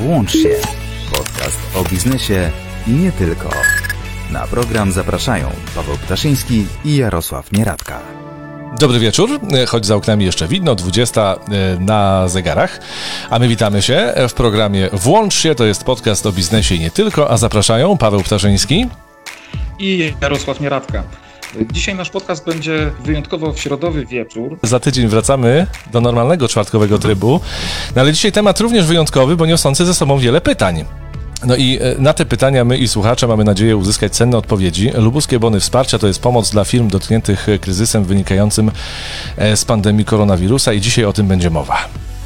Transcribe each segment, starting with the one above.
Włącz się. Podcast o biznesie i nie tylko. Na program zapraszają Paweł Ptaszyński i Jarosław Nieradka. Dobry wieczór, choć za oknami jeszcze widno, 20 na zegarach, a my witamy się w programie Włącz się, to jest podcast o biznesie i nie tylko, a zapraszają Paweł Ptaszyński i Jarosław Nieradka. Dzisiaj nasz podcast będzie wyjątkowo w środowy wieczór. Za tydzień wracamy do normalnego czwartkowego trybu, no ale dzisiaj temat również wyjątkowy, bo niosący ze sobą wiele pytań. No i na te pytania my i słuchacze mamy nadzieję uzyskać cenne odpowiedzi. Lubuskie bony wsparcia to jest pomoc dla firm dotkniętych kryzysem wynikającym z pandemii koronawirusa i dzisiaj o tym będzie mowa.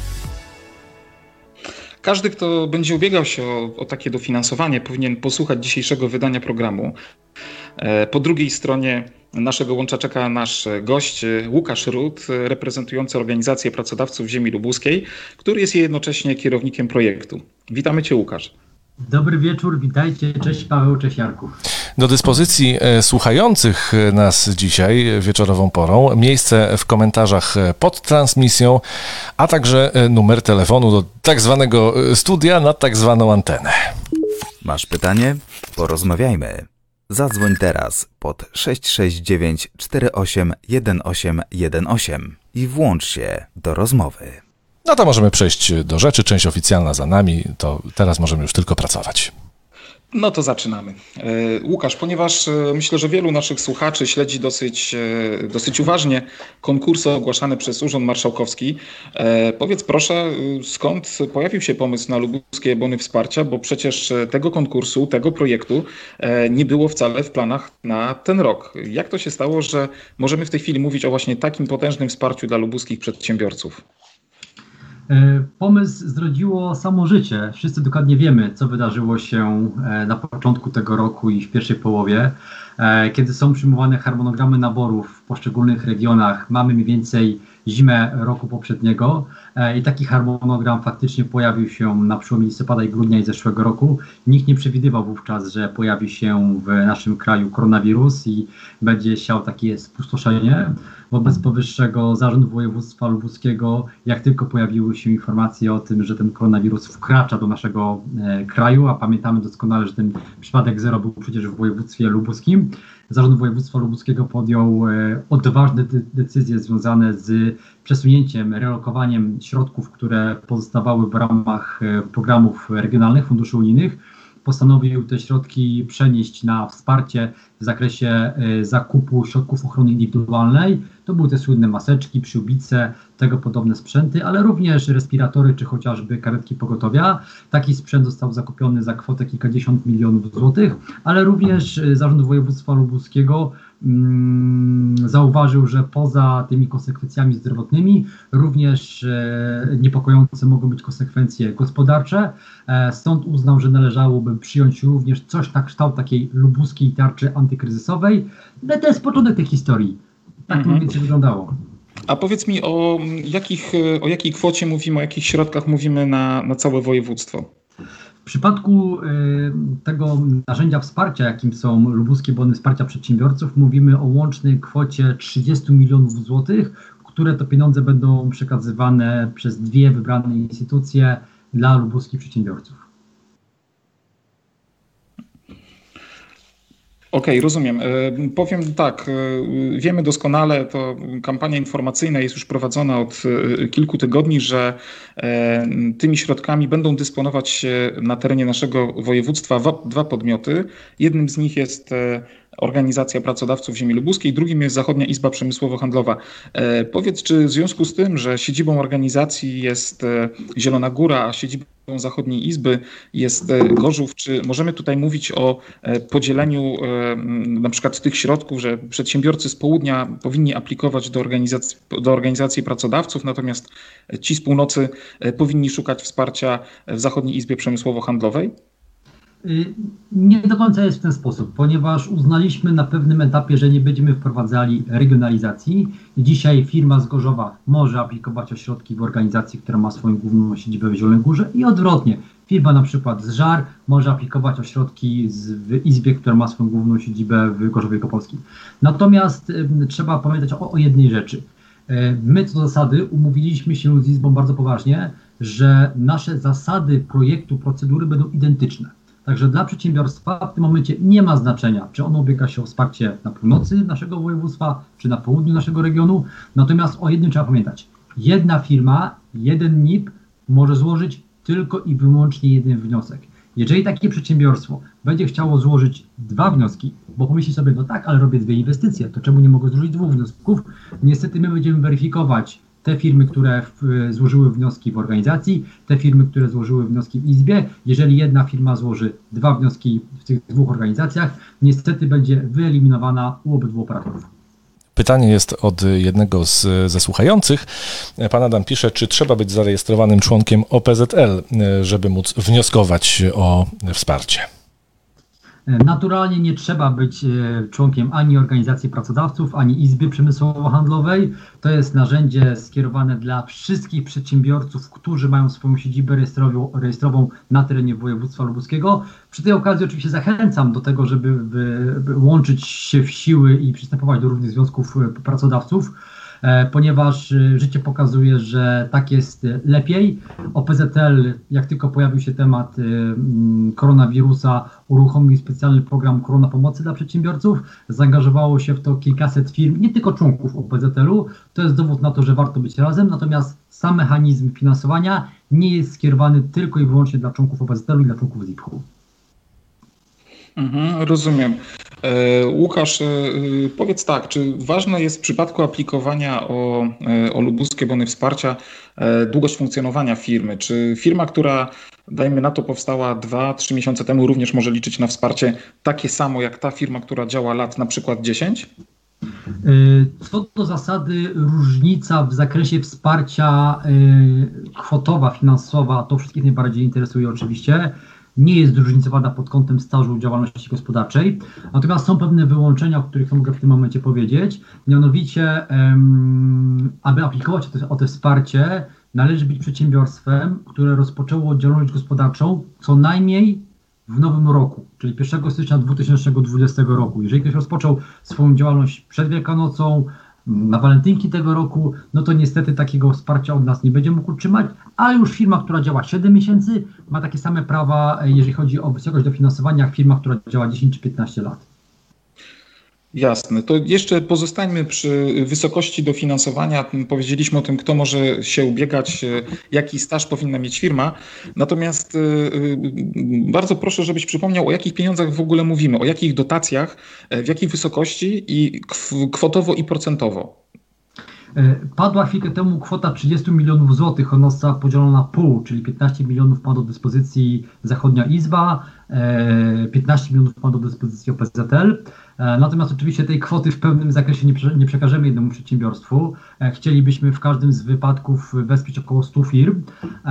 Każdy, kto będzie ubiegał się o takie dofinansowanie, powinien posłuchać dzisiejszego wydania programu. Po drugiej stronie naszego łącza czeka nasz gość Łukasz Rut, reprezentujący organizację pracodawców ziemi lubuskiej, który jest jednocześnie kierownikiem projektu. Witamy Cię, Łukasz. Dobry wieczór, witajcie, cześć Paweł, cześć Jarku. Do dyspozycji słuchających nas dzisiaj wieczorową porą miejsce w komentarzach pod transmisją, a także numer telefonu do tak zwanego studia na tak zwaną antenę. Masz pytanie? Porozmawiajmy. Zadzwoń teraz pod 669 48 1818 i włącz się do rozmowy. No to możemy przejść do rzeczy, część oficjalna za nami, to teraz możemy już tylko pracować. No to zaczynamy. Łukasz, ponieważ myślę, że wielu naszych słuchaczy śledzi dosyć uważnie konkursy ogłaszane przez Urząd Marszałkowski, powiedz proszę, skąd pojawił się pomysł na lubuskie bony wsparcia, bo przecież tego konkursu, tego projektu nie było wcale w planach na ten rok. Jak to się stało, że możemy w tej chwili mówić o właśnie takim potężnym wsparciu dla lubuskich przedsiębiorców? Pomysł zrodziło samo życie. Wszyscy dokładnie wiemy, co wydarzyło się na początku tego roku i w pierwszej połowie. Kiedy są przyjmowane harmonogramy naborów w poszczególnych regionach, mamy mniej więcej zimę roku poprzedniego i taki harmonogram faktycznie pojawił się na przełomie listopada i grudnia i zeszłego roku. Nikt nie przewidywał wówczas, że pojawi się w naszym kraju koronawirus i będzie siał takie spustoszenie. Wobec powyższego Zarząd Województwa Lubuskiego, jak tylko pojawiły się informacje o tym, że ten koronawirus wkracza do naszego kraju, a pamiętamy doskonale, że ten przypadek zero był przecież w województwie lubuskim, Zarząd Województwa Lubuskiego podjął odważne decyzje związane z przesunięciem, relokowaniem środków, które pozostawały w ramach programów regionalnych, funduszy unijnych. Postanowił te środki przenieść na wsparcie w zakresie zakupu środków ochrony indywidualnej. To były te słynne maseczki, przyłbice, tego podobne sprzęty, ale również respiratory czy chociażby karetki pogotowia. Taki sprzęt został zakupiony za kwotę kilkadziesiąt milionów złotych, ale również Zarząd Województwa Lubuskiego zauważył, że poza tymi konsekwencjami zdrowotnymi również niepokojące mogą być konsekwencje gospodarcze. Stąd uznał, że należałoby przyjąć również coś na kształt takiej lubuskiej tarczy antykryzysowej. Ale to jest początek tej historii. Tak to mniej więcej wyglądało. A powiedz mi, o jakiej kwocie mówimy, o jakich środkach mówimy na całe województwo? W przypadku tego narzędzia wsparcia, jakim są lubuskie bony wsparcia przedsiębiorców, mówimy o łącznej kwocie 30 milionów złotych, które to pieniądze będą przekazywane przez dwie wybrane instytucje dla lubuskich przedsiębiorców. Okej, rozumiem. Powiem tak, wiemy doskonale, to kampania informacyjna jest już prowadzona od kilku tygodni, że tymi środkami będą dysponować na terenie naszego województwa dwa podmioty. Jednym z nich jest Organizacja Pracodawców Ziemi Lubuskiej, drugim jest Zachodnia Izba Przemysłowo-Handlowa. Powiedz, czy w związku z tym, że siedzibą organizacji jest Zielona Góra, a siedzibą Zachodniej Izby jest Gorzów, czy możemy tutaj mówić o podzieleniu na przykład tych środków, że przedsiębiorcy z południa powinni aplikować do organizacji pracodawców, natomiast ci z północy powinni szukać wsparcia w Zachodniej Izbie Przemysłowo-Handlowej? Nie do końca jest w ten sposób, ponieważ uznaliśmy na pewnym etapie, że nie będziemy wprowadzali regionalizacji i dzisiaj firma z Gorzowa może aplikować o środki w organizacji, która ma swoją główną siedzibę w Zielonej Górze i odwrotnie. Firma na przykład z Żar może aplikować o środki w Izbie, która ma swoją główną siedzibę w Gorzowie Wielkopolskim. Natomiast trzeba pamiętać o jednej rzeczy. My co do zasady umówiliśmy się z Izbą bardzo poważnie, że nasze zasady projektu, procedury będą identyczne. Także dla przedsiębiorstwa w tym momencie nie ma znaczenia, czy ono ubiega się o wsparcie na północy naszego województwa, czy na południu naszego regionu. Natomiast o jednym trzeba pamiętać. Jedna firma, jeden NIP może złożyć tylko i wyłącznie jeden wniosek. Jeżeli takie przedsiębiorstwo będzie chciało złożyć 2 wnioski, bo pomyśli sobie, no tak, ale robię 2 inwestycje, to czemu nie mogę złożyć 2 wniosków? Niestety my będziemy weryfikować te firmy, które złożyły wnioski w organizacji, te firmy, które złożyły wnioski w izbie. Jeżeli jedna firma złoży 2 wnioski w tych 2 organizacjach, niestety będzie wyeliminowana u obydwu operatorów. Pytanie jest od jednego ze słuchających. Pan Adam pisze, czy trzeba być zarejestrowanym członkiem OPZL, żeby móc wnioskować o wsparcie? Naturalnie nie trzeba być członkiem ani organizacji pracodawców, ani Izby Przemysłowo-Handlowej. To jest narzędzie skierowane dla wszystkich przedsiębiorców, którzy mają swoją siedzibę rejestrową na terenie województwa lubuskiego. Przy tej okazji oczywiście zachęcam do tego, żeby łączyć się w siły i przystępować do różnych związków pracodawców, ponieważ życie pokazuje, że tak jest lepiej. OPZL, jak tylko pojawił się temat koronawirusa, uruchomił specjalny program Korona Pomocy dla przedsiębiorców. Zaangażowało się w to kilkaset firm, nie tylko członków OPZL-u. To jest dowód na to, że warto być razem, natomiast sam mechanizm finansowania nie jest skierowany tylko i wyłącznie dla członków OPZL-u i dla członków ZIPH-u. Rozumiem. Łukasz, powiedz tak, czy ważne jest w przypadku aplikowania o lubuskie bony wsparcia długość funkcjonowania firmy? Czy firma, która, dajmy na to, powstała 2-3 miesiące temu, również może liczyć na wsparcie takie samo jak ta firma, która działa lat na przykład 10? Co do zasady, różnica w zakresie wsparcia kwotowa, finansowa, to wszystkich najbardziej interesuje oczywiście, nie jest zróżnicowana pod kątem stażu działalności gospodarczej. Natomiast są pewne wyłączenia, o których mogę w tym momencie powiedzieć. Mianowicie, aby aplikować o to wsparcie, należy być przedsiębiorstwem, które rozpoczęło działalność gospodarczą co najmniej w nowym roku, czyli 1 stycznia 2020 roku. Jeżeli ktoś rozpoczął swoją działalność przed Wielkanocą, na walentynki tego roku, no to niestety takiego wsparcia od nas nie będzie mógł otrzymać, ale już firma, która działa 7 miesięcy, ma takie same prawa, jeżeli chodzi o wysokość dofinansowania, jak firma, która działa 10 czy 15 lat. Jasne. To jeszcze pozostańmy przy wysokości dofinansowania. Powiedzieliśmy o tym, kto może się ubiegać, jaki staż powinna mieć firma. Natomiast bardzo proszę, żebyś przypomniał, o jakich pieniądzach w ogóle mówimy, o jakich dotacjach, w jakiej wysokości i kwotowo i procentowo. Padła chwilkę temu kwota 30 milionów złotych, ona została podzielona na pół, czyli 15 milionów ma do dyspozycji Zachodnia Izba, 15 milionów ma do dyspozycji OPZL. Natomiast oczywiście tej kwoty w pewnym zakresie nie przekażemy jednemu przedsiębiorstwu. Chcielibyśmy w każdym z wypadków wesprzeć około 100 firm.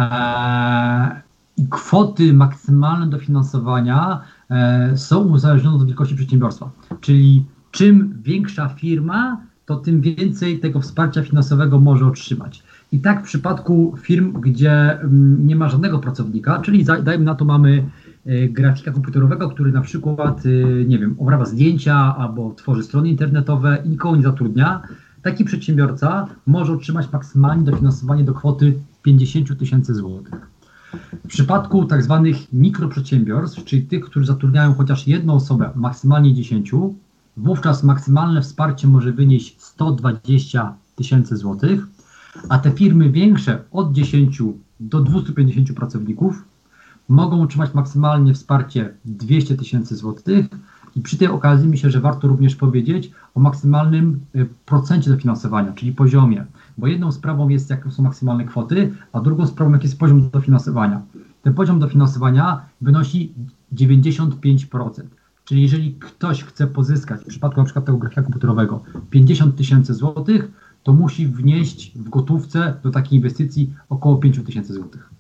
I kwoty maksymalne dofinansowania są uzależnione od wielkości przedsiębiorstwa. Czyli czym większa firma, to tym więcej tego wsparcia finansowego może otrzymać. I tak w przypadku firm, gdzie nie ma żadnego pracownika, czyli dajmy na to mamy grafika komputerowego, który na przykład, nie wiem, obraca zdjęcia albo tworzy strony internetowe i nikogo nie zatrudnia, taki przedsiębiorca może otrzymać maksymalnie dofinansowanie do kwoty 50 tysięcy złotych. W przypadku tak zwanych mikroprzedsiębiorstw, czyli tych, którzy zatrudniają chociaż jedną osobę, maksymalnie 10, wówczas maksymalne wsparcie może wynieść 120 tysięcy złotych, a te firmy większe od 10 do 250 pracowników mogą otrzymać maksymalnie wsparcie 200 tysięcy złotych i przy tej okazji myślę, że warto również powiedzieć o maksymalnym procencie dofinansowania, czyli poziomie, bo jedną sprawą jest, jakie są maksymalne kwoty, a drugą sprawą, jaki jest poziom dofinansowania. Ten poziom dofinansowania wynosi 95%. Czyli jeżeli ktoś chce pozyskać, w przypadku na przykład tego grafika komputerowego, 50 tysięcy złotych, to musi wnieść w gotówce do takiej inwestycji około 5 tysięcy złotych.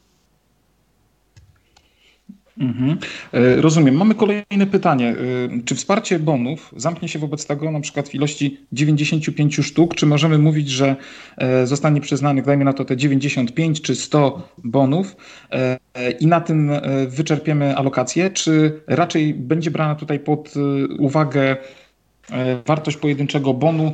Rozumiem. Mamy kolejne pytanie. Czy wsparcie bonów zamknie się wobec tego na przykład w ilości 95 sztuk? Czy możemy mówić, że zostanie przyznanych, dajmy na to, te 95 czy 100 bonów i na tym wyczerpiemy alokację? Czy raczej będzie brana tutaj pod uwagę wartość pojedynczego bonu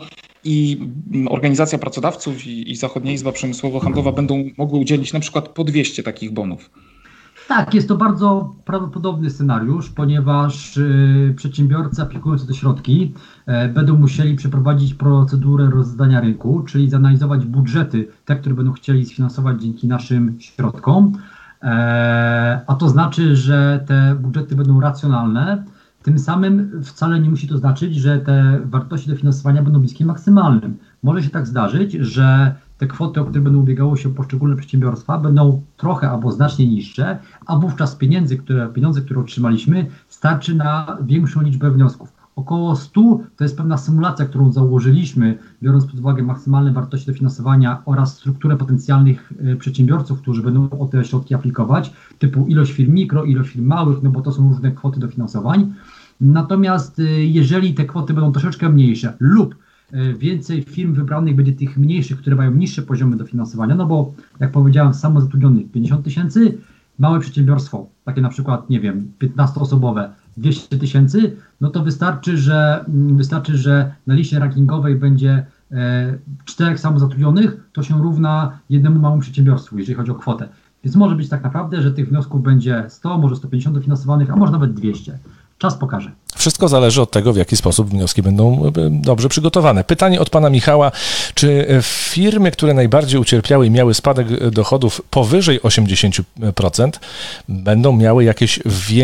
i Organizacja Pracodawców i Zachodnia Izba Przemysłowo-Handlowa będą mogły udzielić na przykład po 200 takich bonów. Tak, jest to bardzo prawdopodobny scenariusz, ponieważ przedsiębiorcy aplikujący te środki będą musieli przeprowadzić procedurę rozdania rynku, czyli zanalizować budżety, te, które będą chcieli sfinansować dzięki naszym środkom, a to znaczy, że te budżety będą racjonalne. Tym samym wcale nie musi to znaczyć, że te wartości dofinansowania będą bliskie maksymalnym. Może się tak zdarzyć, że te kwoty, o które będą ubiegało się poszczególne przedsiębiorstwa, będą trochę albo znacznie niższe, a wówczas pieniądze, które otrzymaliśmy, starczy na większą liczbę wniosków. Około 100 to jest pewna symulacja, którą założyliśmy, biorąc pod uwagę maksymalne wartości dofinansowania oraz strukturę potencjalnych przedsiębiorców, którzy będą o te środki aplikować, typu ilość firm mikro, ilość firm małych, no bo to są różne kwoty dofinansowań. Natomiast jeżeli te kwoty będą troszeczkę mniejsze lub więcej firm wybranych będzie tych mniejszych, które mają niższe poziomy dofinansowania, no bo jak powiedziałem, samozatrudnionych 50 000, małe przedsiębiorstwo, takie na przykład, nie wiem, 15-osobowe, 200 000, no to wystarczy, że na liście rankingowej będzie 4 samozatrudnionych, to się równa jednemu małemu przedsiębiorstwu, jeżeli chodzi o kwotę. Więc może być tak naprawdę, że tych wniosków będzie 100, może 150 dofinansowanych, a może nawet 200. Czas pokaże. Wszystko zależy od tego, w jaki sposób wnioski będą dobrze przygotowane. Pytanie od pana Michała. Czy firmy, które najbardziej ucierpiały i miały spadek dochodów powyżej 80%, będą miały jakieś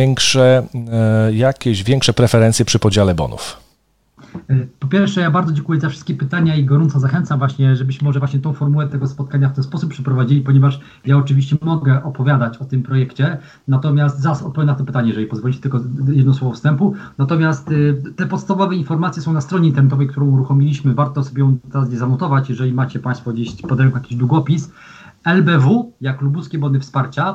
większe preferencje przy podziale bonów? Po pierwsze, ja bardzo dziękuję za wszystkie pytania i gorąco zachęcam właśnie, żebyśmy może właśnie tą formułę tego spotkania w ten sposób przeprowadzili, ponieważ ja oczywiście mogę opowiadać o tym projekcie, natomiast zaraz odpowiem na to pytanie, jeżeli pozwolicie, tylko jedno słowo wstępu. Natomiast te podstawowe informacje są na stronie internetowej, którą uruchomiliśmy. Warto sobie ją teraz zanotować, jeżeli macie Państwo gdzieś pod ręką jakiś długopis. LBW, jak Lubuskie Bony Wsparcia,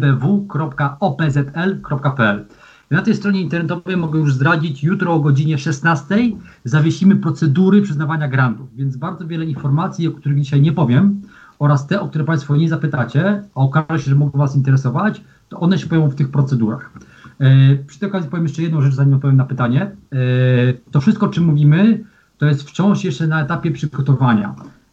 lbw.opzl.pl. Na tej stronie internetowej mogę już zdradzić, jutro o godzinie 16 zawiesimy procedury przyznawania grantów, więc bardzo wiele informacji, o których dzisiaj nie powiem, oraz te, o które Państwo nie zapytacie, a okaże się, że mogą Was interesować, to one się pojawią w tych procedurach. Przy tej okazji powiem jeszcze jedną rzecz, zanim odpowiem na pytanie. To wszystko, o czym mówimy, to jest wciąż jeszcze na etapie przygotowania.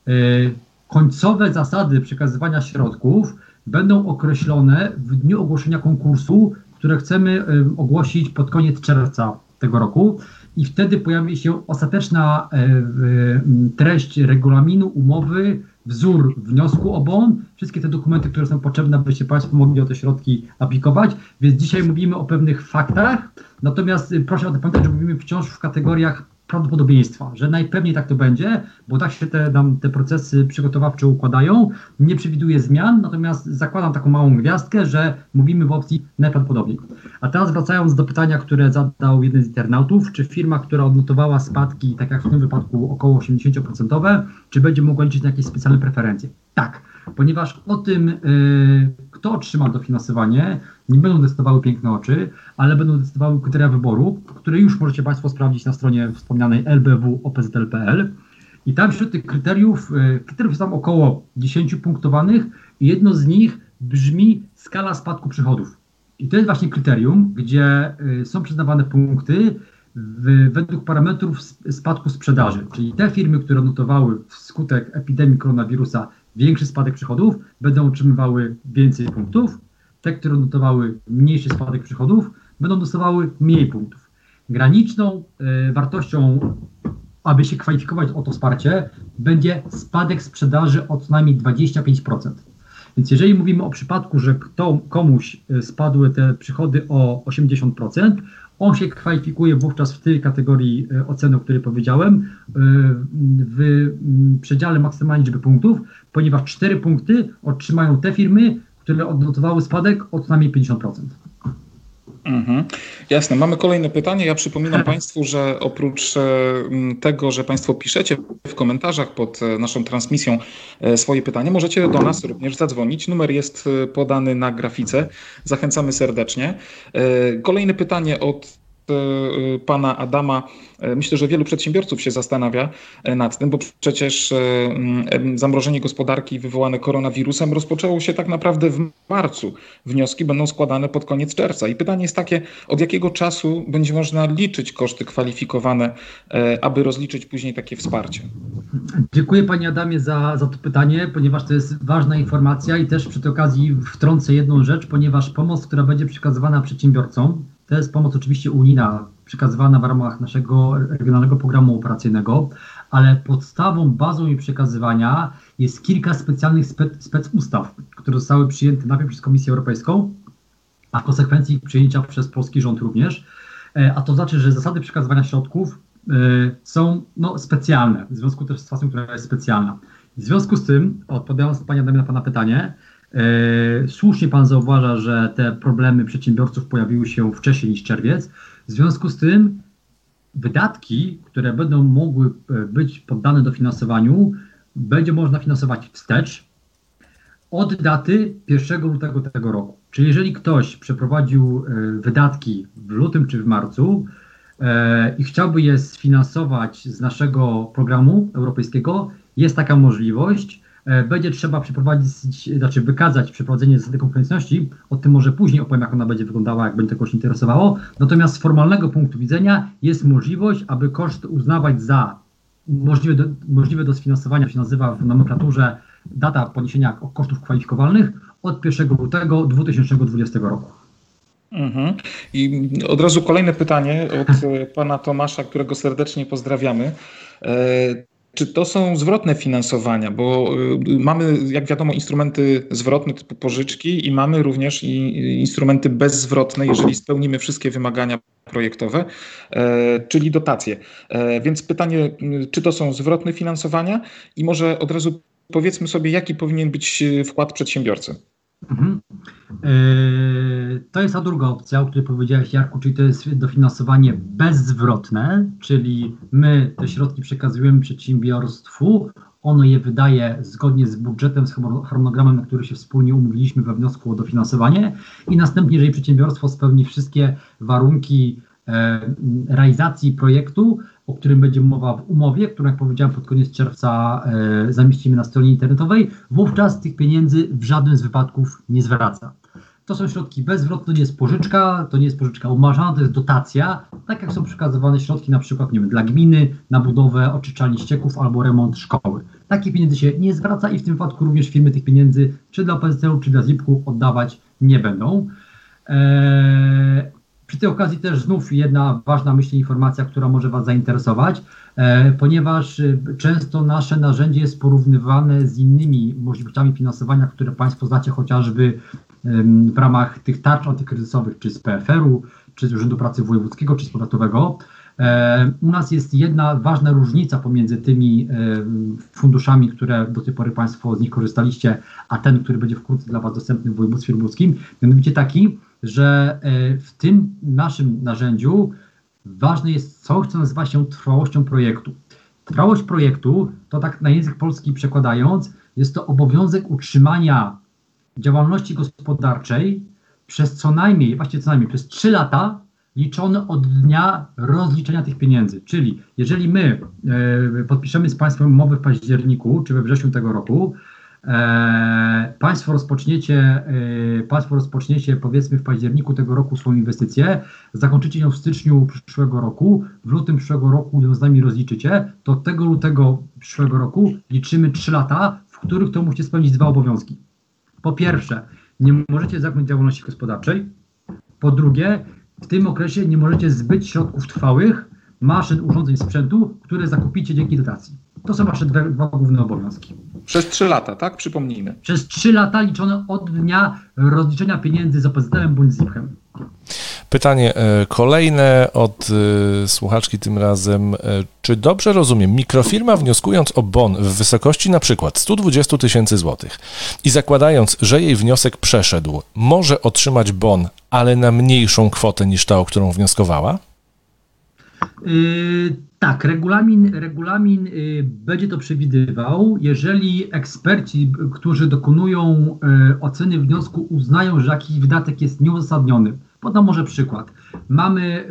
Końcowe zasady przekazywania środków będą określone w dniu ogłoszenia konkursu, które chcemy ogłosić pod koniec czerwca tego roku i wtedy pojawi się ostateczna treść regulaminu, umowy, wzór wniosku o bon, wszystkie te dokumenty, które są potrzebne, abyście Państwo mogli o te środki aplikować, więc dzisiaj mówimy o pewnych faktach, natomiast proszę o tym pamiętać, że mówimy wciąż w kategoriach prawdopodobieństwa, że najpewniej tak to będzie, bo tak się te procesy przygotowawcze układają, nie przewiduję zmian, natomiast zakładam taką małą gwiazdkę, że mówimy w opcji najprawdopodobniej. A teraz wracając do pytania, które zadał jeden z internautów, czy firma, która odnotowała spadki, tak jak w tym wypadku około 80%, czy będzie mogła liczyć na jakieś specjalne preferencje? Tak, ponieważ o tym, kto otrzyma dofinansowanie, nie będą decydowały piękne oczy, ale będą decydowały kryteria wyboru, które już możecie Państwo sprawdzić na stronie wspomnianej lbw.opzl.pl. I tam wśród tych kryteriów jest tam około 10 punktowanych i jedno z nich brzmi skala spadku przychodów. I to jest właśnie kryterium, gdzie są przyznawane punkty według parametrów spadku sprzedaży. Czyli te firmy, które odnotowały wskutek epidemii koronawirusa większy spadek przychodów, będą otrzymywały więcej punktów. Te, które odnotowały mniejszy spadek przychodów, będą dostawały mniej punktów. Graniczną wartością, aby się kwalifikować o to wsparcie, będzie spadek sprzedaży o co najmniej 25%. Więc jeżeli mówimy o przypadku, że komuś spadły te przychody o 80%, on się kwalifikuje wówczas w tej kategorii oceny, o której powiedziałem, w przedziale maksymalnej liczby punktów, ponieważ 4 punkty otrzymają te firmy, które odnotowały spadek o co najmniej 50%. Jasne. Mamy kolejne pytanie. Ja przypominam Państwu, że oprócz tego, że Państwo piszecie w komentarzach pod naszą transmisją swoje pytania, możecie do nas również zadzwonić. Numer jest podany na grafice. Zachęcamy serdecznie. Kolejne pytanie od pana Adama, myślę, że wielu przedsiębiorców się zastanawia nad tym, bo przecież zamrożenie gospodarki wywołane koronawirusem rozpoczęło się tak naprawdę w marcu. Wnioski będą składane pod koniec czerwca. I pytanie jest takie, od jakiego czasu będzie można liczyć koszty kwalifikowane, aby rozliczyć później takie wsparcie? Dziękuję panie Adamie za to pytanie, ponieważ to jest ważna informacja i też przy tej okazji wtrącę jedną rzecz, ponieważ pomoc, która będzie przekazywana przedsiębiorcom, to jest pomoc oczywiście unijna, przekazywana w ramach naszego regionalnego programu operacyjnego, ale podstawą, bazą jej przekazywania jest kilka specjalnych specustaw, które zostały przyjęte najpierw przez Komisję Europejską, a w konsekwencji ich przyjęcia przez polski rząd również. A to znaczy, że zasady przekazywania środków są specjalne, w związku też z sytuacją, która jest specjalna. W związku z tym, odpowiadając panie Adamie na pana pytanie, słusznie pan zauważa, że te problemy przedsiębiorców pojawiły się wcześniej niż czerwiec. W związku z tym wydatki, które będą mogły być poddane dofinansowaniu, będzie można finansować wstecz od daty 1 lutego tego roku. Czyli jeżeli ktoś przeprowadził wydatki w lutym czy w marcu i chciałby je sfinansować z naszego programu europejskiego, jest taka możliwość. Będzie trzeba wykazać przeprowadzenie zasady konkurencyjności. O tym może później opowiem, jak ona będzie wyglądała, jak będzie to kogoś interesowało. Natomiast z formalnego punktu widzenia jest możliwość, aby koszt uznawać za możliwe do sfinansowania, się nazywa w nomenklaturze data poniesienia kosztów kwalifikowalnych od 1 lutego 2020 roku. I od razu kolejne pytanie od pana Tomasza, którego serdecznie pozdrawiamy. Czy to są zwrotne finansowania? Bo mamy, jak wiadomo, instrumenty zwrotne typu pożyczki i mamy również instrumenty bezzwrotne, jeżeli spełnimy wszystkie wymagania projektowe, czyli dotacje. Więc pytanie, czy to są zwrotne finansowania i może od razu powiedzmy sobie, jaki powinien być wkład przedsiębiorcy? To jest ta druga opcja, o której powiedziałeś, Jarku, czyli to jest dofinansowanie bezzwrotne, czyli my te środki przekazujemy przedsiębiorstwu, ono je wydaje zgodnie z budżetem, z harmonogramem, na który się wspólnie umówiliśmy we wniosku o dofinansowanie i następnie, jeżeli przedsiębiorstwo spełni wszystkie warunki realizacji projektu, o którym będzie mowa w umowie, którą, jak powiedziałem, pod koniec czerwca zamieścimy na stronie internetowej, wówczas tych pieniędzy w żadnym z wypadków nie zwraca. To są środki bezzwrotne, to nie jest pożyczka umarzana, to jest dotacja, tak jak są przekazywane środki na przykład, dla gminy, na budowę oczyszczalni ścieków albo remont szkoły. Takie pieniędzy się nie zwraca i w tym wypadku również firmy tych pieniędzy czy dla PZL-u, czy dla ZIP-u oddawać nie będą. Przy tej okazji też znów jedna ważna, myślę, informacja, która może was zainteresować, ponieważ często nasze narzędzie jest porównywane z innymi możliwościami finansowania, które państwo znacie chociażby w ramach tych tarcz antykryzysowych, czy z PFR-u, czy z Urzędu Pracy Wojewódzkiego, czy z Powiatowego. U nas jest jedna ważna różnica pomiędzy tymi funduszami, które do tej pory państwo z nich korzystaliście, a ten, który będzie wkrótce dla was dostępny w województwie lubuskim, mianowicie taki, że w tym naszym narzędziu ważne jest coś, co nazywa się trwałością projektu. Trwałość projektu, to tak na język polski przekładając, jest to obowiązek utrzymania działalności gospodarczej przez co najmniej przez 3 lata liczone od dnia rozliczenia tych pieniędzy. Czyli jeżeli my podpiszemy z państwem umowę w październiku czy we wrześniu tego roku, Państwo rozpoczniecie powiedzmy w październiku tego roku swoją inwestycję, zakończycie ją w styczniu przyszłego roku, w lutym przyszłego roku ją z nami rozliczycie, to od tego lutego przyszłego roku liczymy 3 lata, w których to musicie spełnić 2 obowiązki. Po pierwsze, nie możecie zamknąć działalności gospodarczej. Po drugie, w tym okresie nie możecie zbyć środków trwałych, maszyn, urządzeń, sprzętu, które zakupicie dzięki dotacji. To są wasze 2 główne obowiązki. Przez 3 lata, tak? Przypomnijmy. Przez 3 lata liczone od dnia rozliczenia pieniędzy z OPZL-em bądź ZIP-em. Pytanie kolejne od słuchaczki tym razem. Czy dobrze rozumiem, mikrofirma wnioskując o bon w wysokości na przykład 120 000 złotych i zakładając, że jej wniosek przeszedł, może otrzymać bon, ale na mniejszą kwotę niż ta, o którą wnioskowała? Tak, regulamin będzie to przewidywał, jeżeli eksperci, którzy dokonują oceny wniosku, uznają, że jakiś wydatek jest nieuzasadniony, Podam może przykład. Mamy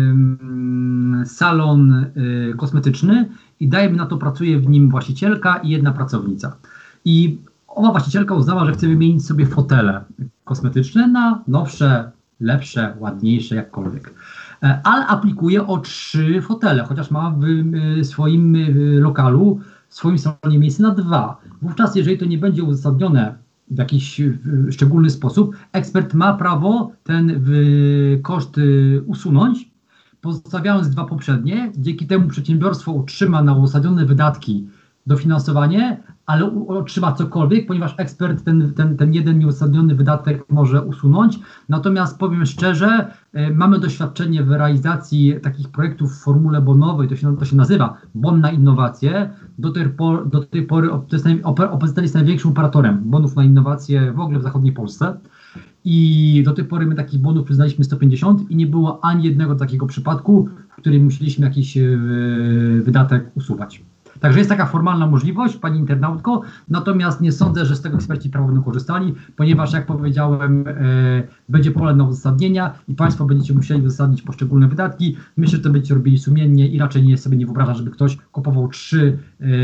salon kosmetyczny i dajemy na to, pracuje w nim właścicielka i jedna pracownica. I owa właścicielka uznała, że chce wymienić sobie fotele kosmetyczne na nowsze, lepsze, ładniejsze, jakkolwiek. Ale aplikuje o 3 fotele, chociaż ma w swoim lokalu, w swoim salonie miejsce na 2. Wówczas, jeżeli to nie będzie uzasadnione w jakiś szczególny sposób, ekspert ma prawo ten koszt usunąć, pozostawiając 2 poprzednie. Dzięki temu przedsiębiorstwo otrzyma na uzasadnione wydatki dofinansowanie, ale otrzyma cokolwiek, ponieważ ekspert ten jeden nieuzasadniony wydatek może usunąć. Natomiast powiem szczerze, mamy doświadczenie w realizacji takich projektów w formule bonowej, to się nazywa bon na innowacje. Do tej pory OPZL jest największym operatorem bonów na innowacje w ogóle w zachodniej Polsce. I do tej pory my takich bonów przyznaliśmy 150 i nie było ani jednego takiego przypadku, w którym musieliśmy jakiś wydatek usuwać. Także jest taka formalna możliwość, pani internautko, natomiast nie sądzę, że z tego eksperci prawo będą korzystali, ponieważ jak powiedziałem, będzie pole na uzasadnienia i państwo będziecie musieli uzasadnić poszczególne wydatki. Myślę, że to będziecie robili sumiennie i raczej sobie nie wyobrażam, żeby ktoś kupował 3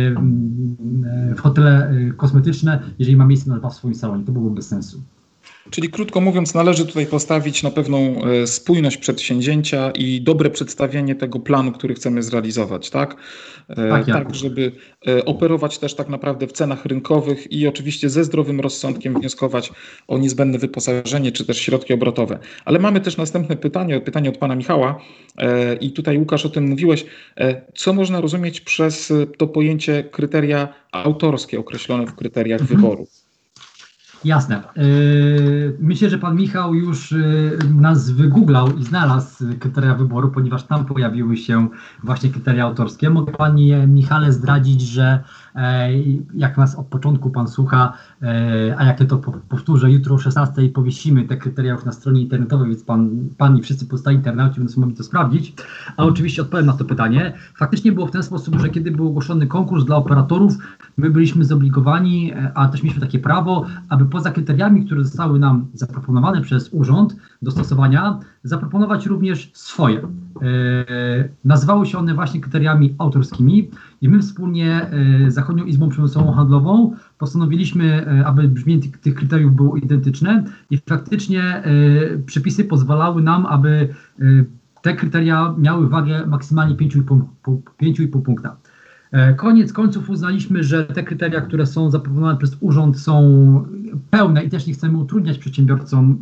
fotele kosmetyczne, jeżeli ma miejsce na 2 w swoim salonie. To byłoby bez sensu. Czyli krótko mówiąc, należy tutaj postawić na pewną spójność przedsięwzięcia i dobre przedstawienie tego planu, który chcemy zrealizować, tak? Tak, żeby operować też tak naprawdę w cenach rynkowych i oczywiście ze zdrowym rozsądkiem wnioskować o niezbędne wyposażenie czy też środki obrotowe. Ale mamy też następne pytanie od pana Michała i tutaj Łukasz o tym mówiłeś. Co można rozumieć przez to pojęcie kryteria autorskie określone w kryteriach wyboru? Jasne. Myślę, że pan Michał już nas wygooglał i znalazł kryteria wyboru, ponieważ tam pojawiły się właśnie kryteria autorskie. Mogę panie Michale zdradzić, że jak nas od początku pan słucha, a jak to powtórzę, jutro o 16:00 powiesimy te kryteria już na stronie internetowej, więc pan i wszyscy pozostali internauci będą mogli to sprawdzić. A oczywiście odpowiem na to pytanie. Faktycznie było w ten sposób, że kiedy był ogłoszony konkurs dla operatorów, my byliśmy zobligowani, a też mieliśmy takie prawo, aby poza kryteriami, które zostały nam zaproponowane przez urząd do stosowania, zaproponować również swoje. Nazywały się one właśnie kryteriami autorskimi i my wspólnie z Zachodnią Izbą Przemysłową Handlową postanowiliśmy, aby brzmienie tych kryteriów było identyczne i faktycznie przepisy pozwalały nam, aby te kryteria miały wagę maksymalnie 5,5 punkta. Koniec końców uznaliśmy, że te kryteria, które są zaproponowane przez urząd, są pełne i też nie chcemy utrudniać przedsiębiorcom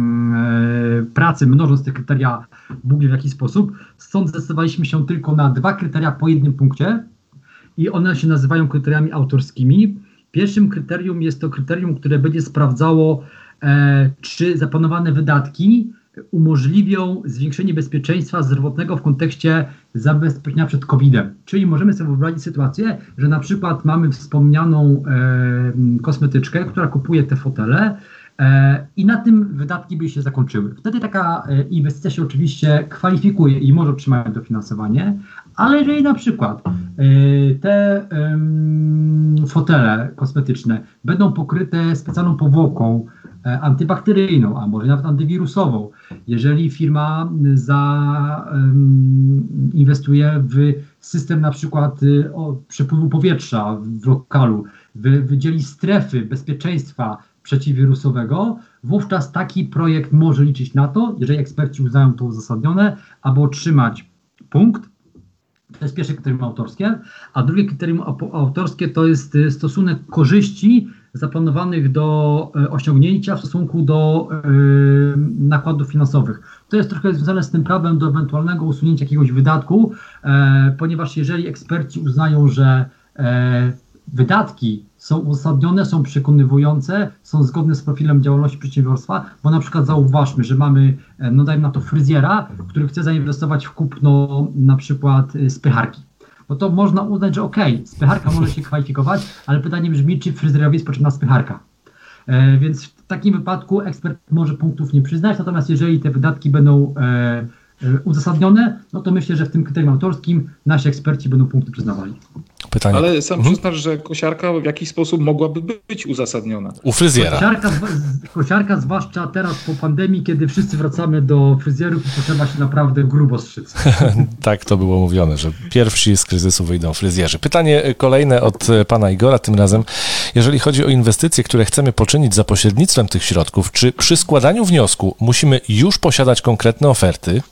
pracy, mnożąc te kryteria Bóg wie w jaki sposób. Stąd zdecydowaliśmy się tylko na 2 kryteria po 1 punkcie i one się nazywają kryteriami autorskimi. Pierwszym kryterium jest to kryterium, które będzie sprawdzało, czy zaplanowane wydatki umożliwią zwiększenie bezpieczeństwa zdrowotnego w kontekście zabezpieczenia przed COVID-em. Czyli możemy sobie wyobrazić sytuację, że na przykład mamy wspomnianą kosmetyczkę, która kupuje te fotele i na tym wydatki by się zakończyły. Wtedy taka inwestycja się oczywiście kwalifikuje i może otrzymać dofinansowanie, ale jeżeli na przykład te fotele kosmetyczne będą pokryte specjalną powłoką antybakteryjną, a może nawet antywirusową, jeżeli firma inwestuje w system na przykład przepływu powietrza w lokalu, wydzieli strefy bezpieczeństwa przeciwwirusowego, wówczas taki projekt może liczyć na to, jeżeli eksperci uznają to uzasadnione, aby otrzymać punkt. To jest pierwsze kryterium autorskie, a drugie kryterium autorskie to jest stosunek korzyści zaplanowanych do osiągnięcia w stosunku do nakładów finansowych. To jest trochę związane z tym prawem do ewentualnego usunięcia jakiegoś wydatku, ponieważ jeżeli eksperci uznają, że wydatki są uzasadnione, są przekonywujące, są zgodne z profilem działalności przedsiębiorstwa, bo na przykład zauważmy, że mamy, no dajmy na to fryzjera, który chce zainwestować w kupno na przykład spycharki. No to można uznać, że spycharka może się kwalifikować, ale pytanie brzmi, czy fryzjerowi jest potrzebna spycharka. Więc w takim wypadku ekspert może punktów nie przyznać, natomiast jeżeli te wydatki będą uzasadnione, no to myślę, że w tym kryterium autorskim nasi eksperci będą punkty przyznawali. Pytanie. Ale sam przyznasz, że kosiarka w jakiś sposób mogłaby być uzasadniona. U fryzjera. Kosiarka, zwłaszcza teraz po pandemii, kiedy wszyscy wracamy do fryzjerów i potrzeba się naprawdę grubo strzyc. Tak to było mówione, że pierwsi z kryzysu wyjdą fryzjerzy. Pytanie kolejne od pana Igora, tym razem, jeżeli chodzi o inwestycje, które chcemy poczynić za pośrednictwem tych środków, czy przy składaniu wniosku musimy już posiadać konkretne oferty?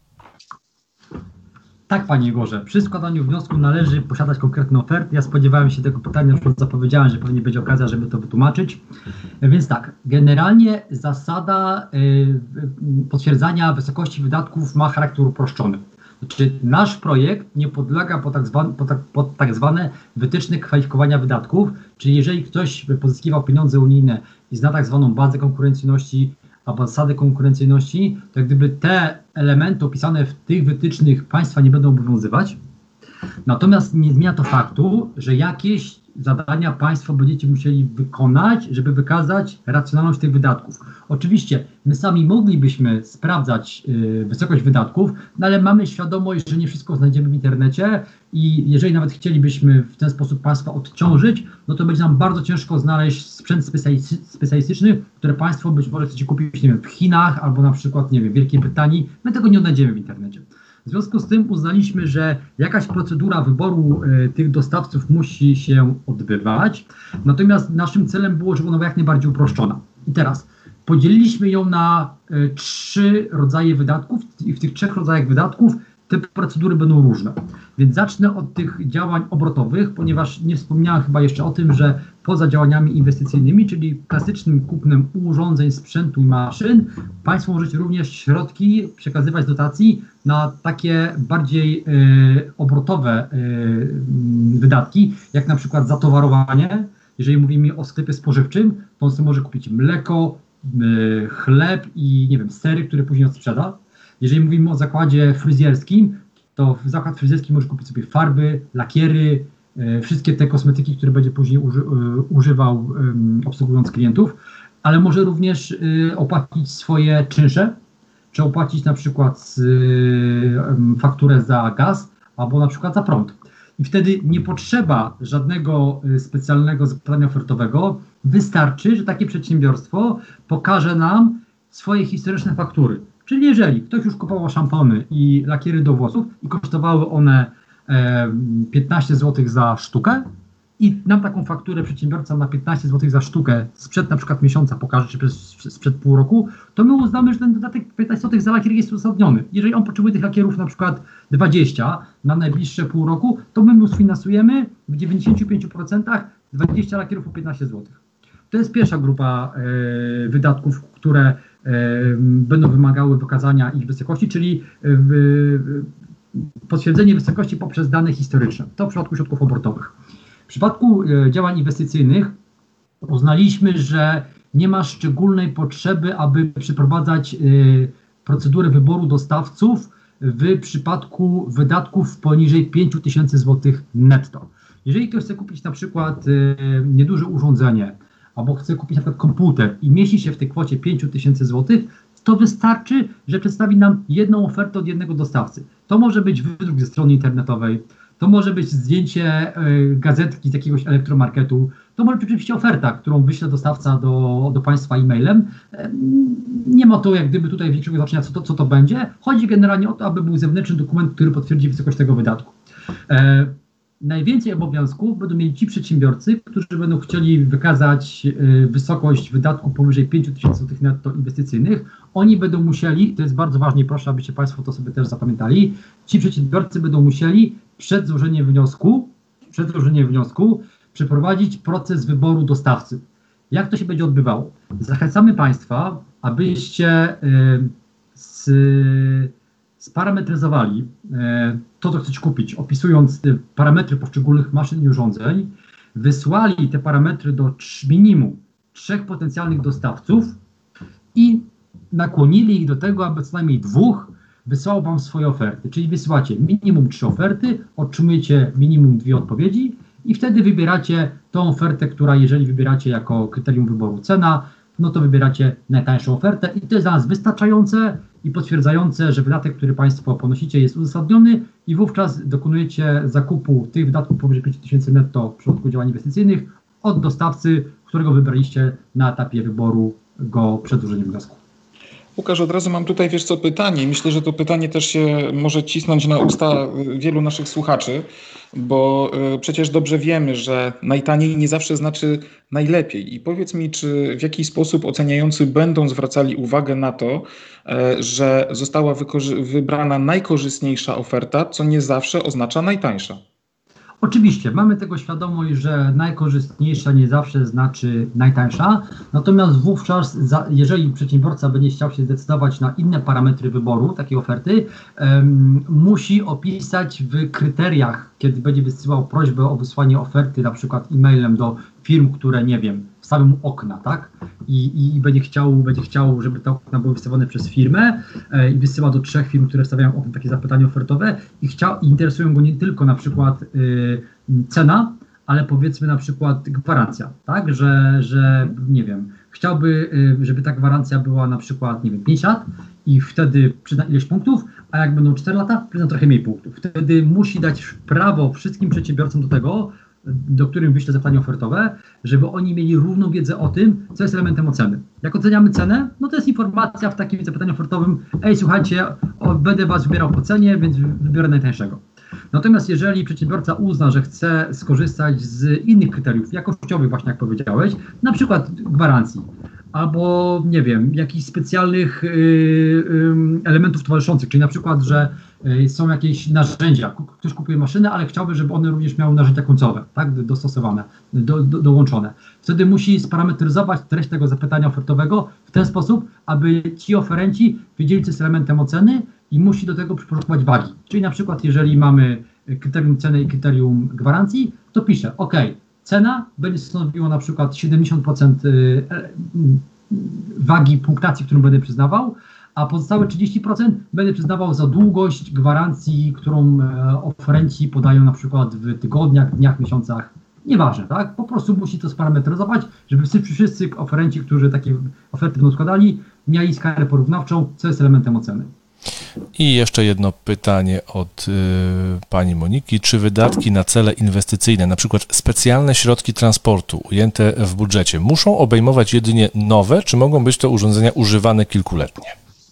Tak, panie Igorze, przy składaniu wniosku należy posiadać konkretne oferty. Ja spodziewałem się tego pytania, już zapowiedziałem, że pewnie będzie okazja, żeby to wytłumaczyć. Więc tak, generalnie zasada potwierdzania wysokości wydatków ma charakter uproszczony. Znaczy, nasz projekt nie podlega pod tak zwane wytyczne kwalifikowania wydatków, czyli jeżeli ktoś pozyskiwał pieniądze unijne i zna tak zwaną bazę konkurencyjności, albo zasady konkurencyjności, to jak gdyby te elementy opisane w tych wytycznych państwa nie będą obowiązywać. Natomiast nie zmienia to faktu, że jakieś zadania państwo będziecie musieli wykonać, żeby wykazać racjonalność tych wydatków. Oczywiście my sami moglibyśmy sprawdzać wysokość wydatków, no ale mamy świadomość, że nie wszystko znajdziemy w internecie i jeżeli nawet chcielibyśmy w ten sposób państwa odciążyć, no to będzie nam bardzo ciężko znaleźć sprzęt specjalistyczny, które państwo być może chcecie kupić, nie wiem, w Chinach albo na przykład, nie wiem, w Wielkiej Brytanii. My tego nie odnajdziemy w internecie. W związku z tym uznaliśmy, że jakaś procedura wyboru tych dostawców musi się odbywać, natomiast naszym celem było, żeby ona była jak najbardziej uproszczona. I teraz podzieliliśmy ją na 3 rodzaje wydatków i w tych 3 rodzajach wydatków te procedury będą różne. Więc zacznę od tych działań obrotowych, ponieważ nie wspomniałem chyba jeszcze o tym, że poza działaniami inwestycyjnymi, czyli klasycznym kupnem urządzeń, sprzętu i maszyn, państwo możecie również środki przekazywać z dotacji na takie bardziej obrotowe wydatki, jak na przykład zatowarowanie. Jeżeli mówimy o sklepie spożywczym, to on sobie może kupić mleko, chleb i nie wiem, sery, które później odsprzeda. Jeżeli mówimy o zakładzie fryzjerskim, to zakład fryzjerski może kupić sobie farby, lakiery, wszystkie te kosmetyki, które będzie później używał obsługując klientów, ale może również opłacić swoje czynsze, czy opłacić na przykład fakturę za gaz, albo na przykład za prąd. I wtedy nie potrzeba żadnego specjalnego zapytania ofertowego. Wystarczy, że takie przedsiębiorstwo pokaże nam swoje historyczne faktury. Czyli jeżeli ktoś już kupował szampony i lakiery do włosów i kosztowały one 15 zł za sztukę i nam taką fakturę przedsiębiorca na 15 zł za sztukę sprzed na przykład miesiąca pokaże, czy sprzed pół roku, to my uznamy, że ten dodatek 15 zł za lakier jest uzasadniony. Jeżeli on potrzebuje tych lakierów na przykład 20 na najbliższe pół roku, to my mu sfinansujemy w 95% 20 lakierów po 15 zł. To jest pierwsza grupa wydatków, które będą wymagały wykazania ich wysokości, czyli potwierdzenie wysokości poprzez dane historyczne. To w przypadku środków obrotowych. W przypadku działań inwestycyjnych uznaliśmy, że nie ma szczególnej potrzeby, aby przeprowadzać procedurę wyboru dostawców w przypadku wydatków poniżej 5 000 zł netto. Jeżeli ktoś chce kupić na przykład nieduże urządzenie, albo chce kupić na przykład komputer i mieści się w tej kwocie 5 000 zł, to wystarczy, że przedstawi nam jedną ofertę od jednego dostawcy. To może być wydruk ze strony internetowej, to może być zdjęcie gazetki z jakiegoś elektromarketu, to może być oczywiście oferta, którą wyśle dostawca do państwa e-mailem. Nie ma to jak gdyby tutaj większego znaczenia, co to będzie. Chodzi generalnie o to, aby był zewnętrzny dokument, który potwierdzi wysokość tego wydatku. Najwięcej obowiązków będą mieli ci przedsiębiorcy, którzy będą chcieli wykazać wysokość wydatków powyżej 5 000 zł netto inwestycyjnych. Oni będą musieli, to jest bardzo ważne i proszę, abyście Państwo to sobie też zapamiętali, ci przedsiębiorcy będą musieli przed złożeniem wniosku przeprowadzić proces wyboru dostawcy. Jak to się będzie odbywało? Zachęcamy Państwa, abyście sparametryzowali to, co chcecie kupić, opisując parametry poszczególnych maszyn i urządzeń, wysłali te parametry do minimum 3 potencjalnych dostawców i nakłonili ich do tego, aby co najmniej 2 wysłało Wam swoje oferty. Czyli wysyłacie minimum 3 oferty, otrzymujecie minimum 2 odpowiedzi i wtedy wybieracie tą ofertę, która jeżeli wybieracie jako kryterium wyboru cena, no to wybieracie najtańszą ofertę i to jest dla nas wystarczające i potwierdzające, że wydatek, który Państwo ponosicie, jest uzasadniony i wówczas dokonujecie zakupu tych wydatków powyżej 5000 netto w przypadku działań inwestycyjnych od dostawcy, którego wybraliście na etapie wyboru go przed złożeniem wniosku. Łukasz, od razu mam tutaj, wiesz co, pytanie. Myślę, że to pytanie też się może cisnąć na usta wielu naszych słuchaczy, bo przecież dobrze wiemy, że najtaniej nie zawsze znaczy najlepiej. I powiedz mi, czy w jakiś sposób oceniający będą zwracali uwagę na to, że została wybrana najkorzystniejsza oferta, co nie zawsze oznacza najtańsza. Oczywiście, mamy tego świadomość, że najkorzystniejsza nie zawsze znaczy najtańsza, natomiast wówczas, jeżeli przedsiębiorca będzie chciał się zdecydować na inne parametry wyboru takiej oferty, musi opisać w kryteriach, kiedy będzie wysyłał prośbę o wysłanie oferty, na przykład e-mailem do firm, które, nie wiem, wstawią okna, tak? I będzie chciał, żeby te okna były wystawione przez firmę i wysyła do 3 firm, które stawiają okna, takie zapytanie ofertowe i interesują go nie tylko na przykład cena, ale powiedzmy na przykład gwarancja, tak? Że nie wiem, chciałby, żeby ta gwarancja była na przykład, nie wiem, 5 lat i wtedy przyzna ileś punktów, a jak będą 4 lata, przyzna trochę mniej punktów. Wtedy musi dać prawo wszystkim przedsiębiorcom do tego, do którym wyśle zapytanie ofertowe, żeby oni mieli równą wiedzę o tym, co jest elementem oceny. Jak oceniamy cenę, no to jest informacja w takim zapytaniu ofertowym: ej, słuchajcie, będę was wybierał po cenie, więc wybiorę najtańszego. Natomiast jeżeli przedsiębiorca uzna, że chce skorzystać z innych kryteriów jakościowych, właśnie jak powiedziałeś, na przykład gwarancji, albo nie wiem, jakichś specjalnych elementów towarzyszących, czyli na przykład, że są jakieś narzędzia, ktoś kupuje maszynę, ale chciałby, żeby one również miały narzędzia końcowe, tak, dostosowane, dołączone. Wtedy musi sparametryzować treść tego zapytania ofertowego w ten sposób, aby ci oferenci wiedzieli, co jest elementem oceny i musi do tego przyporządkować wagi. Czyli na przykład, jeżeli mamy kryterium ceny i kryterium gwarancji, to pisze, ok, cena będzie stanowiła na przykład 70% wagi punktacji, którą będę przyznawał, a pozostałe 30% będę przyznawał za długość gwarancji, którą oferenci podają na przykład w tygodniach, dniach, miesiącach. Nieważne, tak? Po prostu musi to sparametryzować, żeby wszyscy oferenci, którzy takie oferty będą składali, mieli skalę porównawczą, co jest elementem oceny. I jeszcze jedno pytanie od pani Moniki. Czy wydatki na cele inwestycyjne, na przykład specjalne środki transportu ujęte w budżecie, muszą obejmować jedynie nowe, czy mogą być to urządzenia używane kilkuletnie?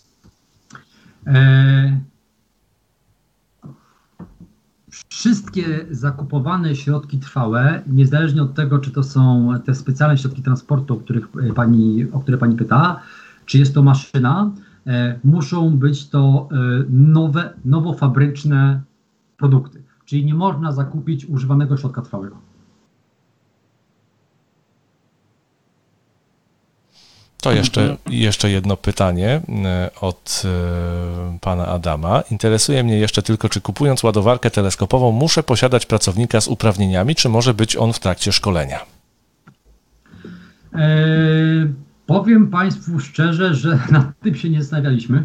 Wszystkie zakupowane środki trwałe, niezależnie od tego, czy to są te specjalne środki transportu, o które pani pyta, czy jest to maszyna, muszą być to nowofabryczne produkty. Czyli nie można zakupić używanego środka trwałego. To jeszcze jedno pytanie od pana Adama. Interesuje mnie jeszcze tylko, czy kupując ładowarkę teleskopową muszę posiadać pracownika z uprawnieniami, czy może być on w trakcie szkolenia? Powiem Państwu szczerze, że nad tym się nie zastanawialiśmy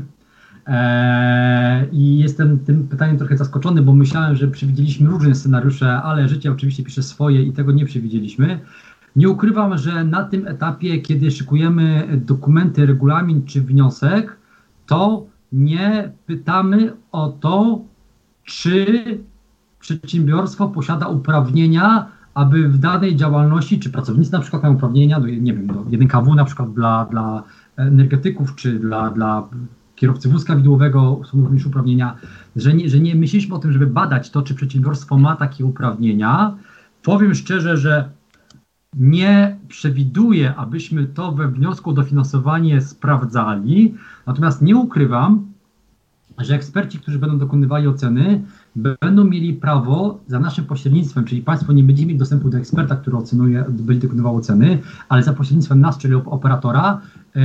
i jestem tym pytaniem trochę zaskoczony, bo myślałem, że przewidzieliśmy różne scenariusze, ale życie oczywiście pisze swoje i tego nie przewidzieliśmy. Nie ukrywam, że na tym etapie, kiedy szykujemy dokumenty, regulamin czy wniosek, to nie pytamy o to, czy przedsiębiorstwo posiada uprawnienia, aby w danej działalności, czy pracownicy na przykład mają uprawnienia do, nie wiem, do 1kW na przykład dla energetyków, czy dla kierowcy wózka widłowego są również uprawnienia, że nie myśleliśmy o tym, żeby badać to, czy przedsiębiorstwo ma takie uprawnienia. Powiem szczerze, że nie przewiduję, abyśmy to we wniosku o dofinansowanie sprawdzali, natomiast nie ukrywam, że eksperci, którzy będą dokonywali oceny, będą mieli prawo za naszym pośrednictwem, czyli Państwo nie będzie mieli dostępu do eksperta, który będzie dokonywał oceny, ale za pośrednictwem nas, czyli operatora,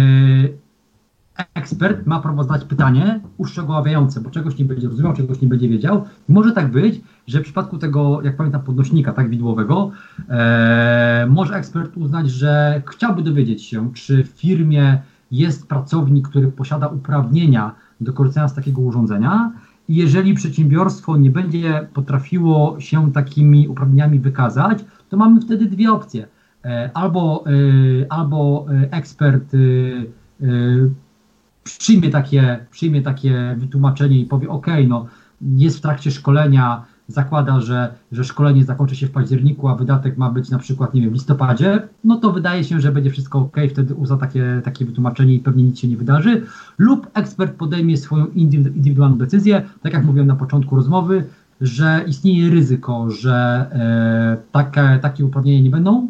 ekspert ma prawo zadać pytanie uszczegóławiające, bo czegoś nie będzie rozumiał, czegoś nie będzie wiedział. Może tak być, że w przypadku tego, jak pamiętam, podnośnika tak widłowego, może ekspert uznać, że chciałby dowiedzieć się, czy w firmie jest pracownik, który posiada uprawnienia do korzystania z takiego urządzenia i jeżeli przedsiębiorstwo nie będzie potrafiło się takimi uprawnieniami wykazać, to mamy wtedy dwie opcje. Albo ekspert przyjmie takie wytłumaczenie i powie, no jest w trakcie szkolenia, zakłada, że szkolenie zakończy się w październiku, a wydatek ma być na przykład, nie wiem, w listopadzie, no to wydaje się, że będzie wszystko ok, wtedy uzna takie wytłumaczenie i pewnie nic się nie wydarzy, lub ekspert podejmie swoją indywidualną decyzję, tak jak mówiłem na początku rozmowy, że istnieje ryzyko, że takie uprawnienia nie będą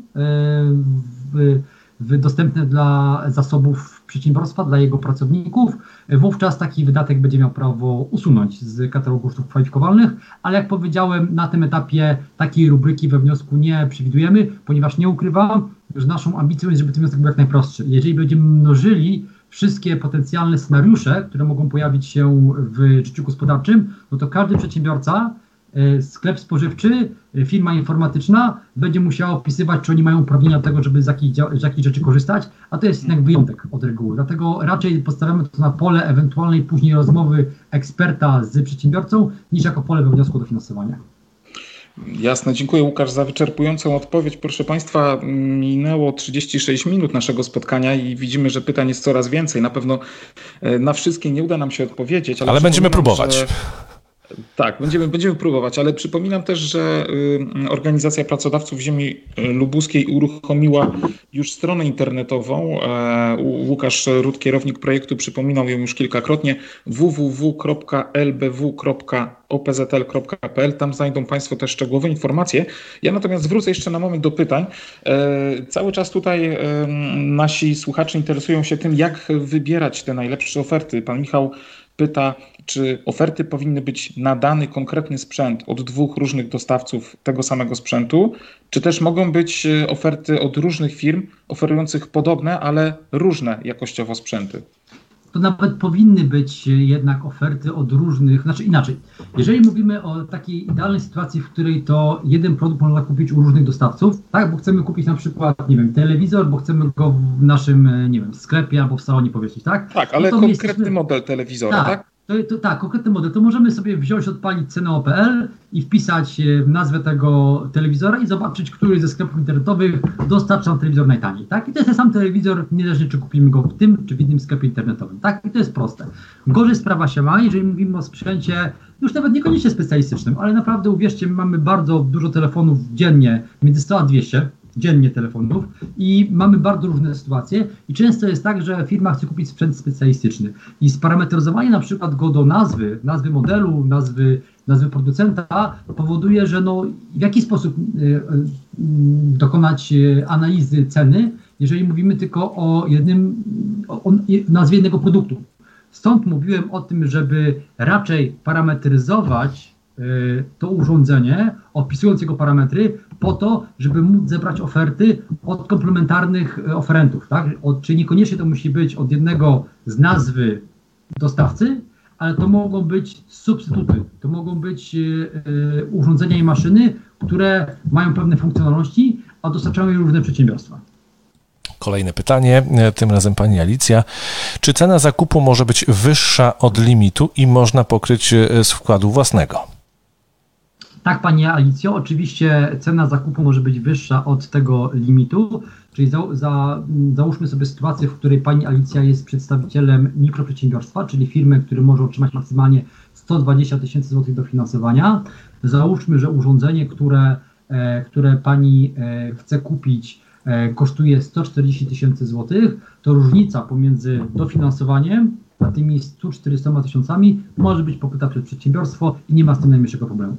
dostępne dla zasobów przedsiębiorstwa, dla jego pracowników, wówczas taki wydatek będzie miał prawo usunąć z katalogu kosztów kwalifikowalnych, ale jak powiedziałem, na tym etapie takiej rubryki we wniosku nie przewidujemy, ponieważ nie ukrywam, że naszą ambicją jest, żeby ten wniosek był jak najprostszy. Jeżeli będziemy mnożyli wszystkie potencjalne scenariusze, które mogą pojawić się w życiu gospodarczym, no to każdy przedsiębiorca, sklep spożywczy, firma informatyczna będzie musiała opisywać, czy oni mają uprawnienia do tego, żeby z jakich rzeczy korzystać, a to jest jednak wyjątek od reguły. Dlatego raczej postawiamy to na pole ewentualnej później rozmowy eksperta z przedsiębiorcą, niż jako pole we wniosku o dofinansowania. Jasne, dziękuję Łukasz za wyczerpującą odpowiedź. Proszę Państwa, minęło 36 minut naszego spotkania i widzimy, że pytań jest coraz więcej. Na pewno na wszystkie nie uda nam się odpowiedzieć. Ale będziemy próbować. Tak, będziemy próbować, ale przypominam też, że Organizacja Pracodawców Ziemi Lubuskiej uruchomiła już stronę internetową. Łukasz Rut, kierownik projektu, przypominał ją już kilkakrotnie, www.lbw.opzl.pl. Tam znajdą Państwo też szczegółowe informacje. Ja natomiast wrócę jeszcze na moment do pytań. Cały czas tutaj nasi słuchacze interesują się tym, jak wybierać te najlepsze oferty. Pan Michał pyta, czy oferty powinny być na dany konkretny sprzęt od dwóch różnych dostawców tego samego sprzętu, czy też mogą być oferty od różnych firm oferujących podobne, ale różne jakościowo sprzęty? To nawet powinny być jednak oferty od różnych, znaczy inaczej. Jeżeli mówimy o takiej idealnej sytuacji, w której to jeden produkt można kupić u różnych dostawców, tak, bo chcemy kupić na przykład, nie wiem, telewizor, bo chcemy go w naszym, nie wiem, sklepie albo w salonie powiesić, tak? Tak, ale no konkretny model telewizora, tak? Tak, konkretny model, to możemy sobie wziąć, odpalić cenę.pl i wpisać nazwę tego telewizora i zobaczyć, który ze sklepów internetowych dostarcza nam telewizor najtaniej, tak? I to jest ten sam telewizor, niezależnie czy kupimy go w tym, czy w innym sklepie internetowym, tak? I to jest proste. Gorzej sprawa się ma, jeżeli mówimy o sprzęcie już nawet niekoniecznie specjalistycznym, ale naprawdę uwierzcie, mamy bardzo dużo telefonów dziennie, między 100 a 200 dziennie telefonów i mamy bardzo różne sytuacje i często jest tak, że firma chce kupić sprzęt specjalistyczny i sparametryzowanie na przykład go do nazwy modelu, nazwy producenta powoduje, że no w jaki sposób dokonać analizy ceny, jeżeli mówimy tylko o nazwie jednego produktu. Stąd mówiłem o tym, żeby raczej parametryzować to urządzenie, opisując jego parametry, po to, żeby móc zebrać oferty od komplementarnych oferentów, tak? Czyli niekoniecznie to musi być od jednego z nazwy dostawcy, ale to mogą być substytuty, to mogą być urządzenia i maszyny, które mają pewne funkcjonalności, a dostarczają je różne przedsiębiorstwa. Kolejne pytanie, tym razem pani Alicja. Czy cena zakupu może być wyższa od limitu i można pokryć z wkładu własnego? Tak, Pani Alicjo, oczywiście cena zakupu może być wyższa od tego limitu, czyli załóżmy sobie sytuację, w której Pani Alicja jest przedstawicielem mikroprzedsiębiorstwa, czyli firmy, który może otrzymać maksymalnie 120 000 złotych dofinansowania. Załóżmy, że urządzenie, które Pani chce kupić, kosztuje 140 000 złotych, to różnica pomiędzy dofinansowaniem a tymi 100-400 tysiącami może być pokryta przez przedsiębiorstwo i nie ma z tym najmniejszego problemu.